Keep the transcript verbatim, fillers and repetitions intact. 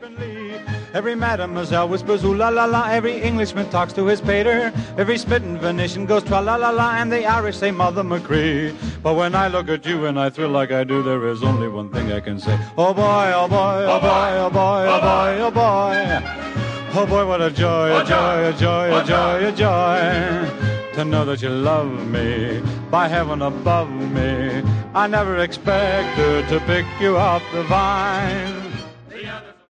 Every mademoiselle whispers ooh la la la. Every Englishman talks to his pater. Every smitten Venetian goes tra la la la. And the Irish say Mother McCree. But when I look at you and I thrill like I do, there is only one thing I can say. Oh boy, oh boy, oh boy, oh boy, oh boy, oh boy. Oh boy, what a joy, a joy, a joy, a joy, a joy. To know that you love me, by heaven above me. I never expected to pick you off the vine.